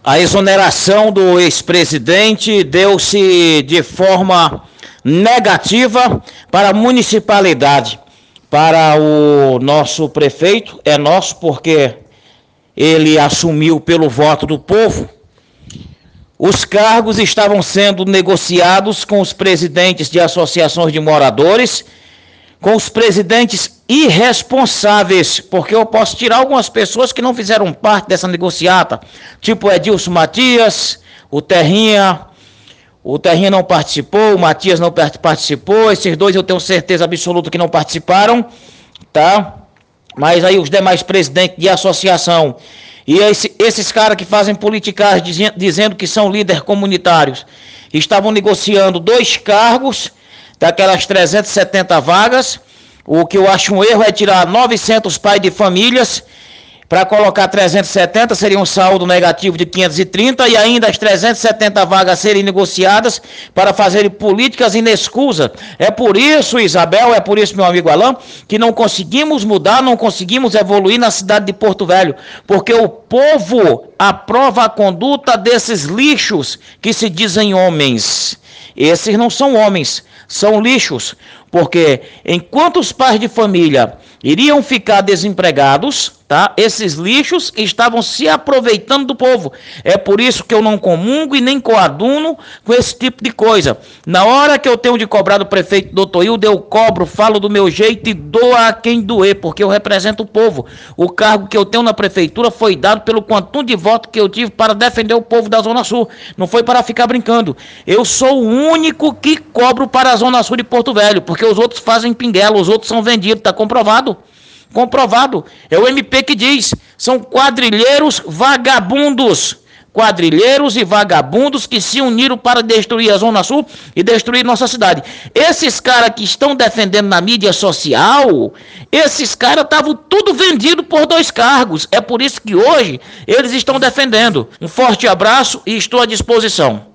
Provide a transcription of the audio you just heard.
A exoneração do ex-presidente deu-se de forma negativa para a municipalidade. Para o nosso prefeito, é nosso porque ele assumiu pelo voto do povo. Os cargos estavam sendo negociados com os presidentes de associações de moradores, com os presidentes irresponsáveis, porque eu posso tirar algumas pessoas que não fizeram parte dessa negociata, tipo Edilson Matias, o Terrinha não participou, o Matias não participou, esses dois eu tenho certeza absoluta que não participaram, tá? Mas aí os demais presidentes de associação e esses caras que fazem politicagem dizendo que são líderes comunitários, estavam negociando 2 cargos daquelas 370 vagas. O que eu acho um erro é tirar 900 pais de famílias para colocar 370, seria um saldo negativo de 530, e ainda as 370 vagas serem negociadas para fazerem políticas inescusas. É por isso, Isabel, é por isso, meu amigo Alain, que não conseguimos mudar, não conseguimos evoluir na cidade de Porto Velho, porque o povo aprova a conduta desses lixos que se dizem homens. Esses não são homens, são lixos, porque enquanto os pais de família iriam ficar desempregados, tá? Esses lixos estavam se aproveitando do povo. É por isso que eu não comungo e nem coaduno com esse tipo de coisa. Na hora que eu tenho de cobrar do prefeito Dr. Hildo, eu cobro, falo do meu jeito e dou a quem doer, porque eu represento o povo. O cargo que eu tenho na prefeitura foi dado pelo quantum de voto que eu tive para defender o povo da Zona Sul. Não foi para ficar brincando. Eu sou o único que cobro para a Zona Sul de Porto Velho, porque os outros fazem pinguela, os outros são vendidos, tá comprovado. Comprovado, é o MP que diz, são quadrilheiros vagabundos, quadrilheiros e vagabundos que se uniram para destruir a Zona Sul e destruir nossa cidade. Esses caras que estão defendendo na mídia social, esses caras estavam tudo vendido por 2 cargos, é por isso que hoje eles estão defendendo. Um forte abraço e estou à disposição.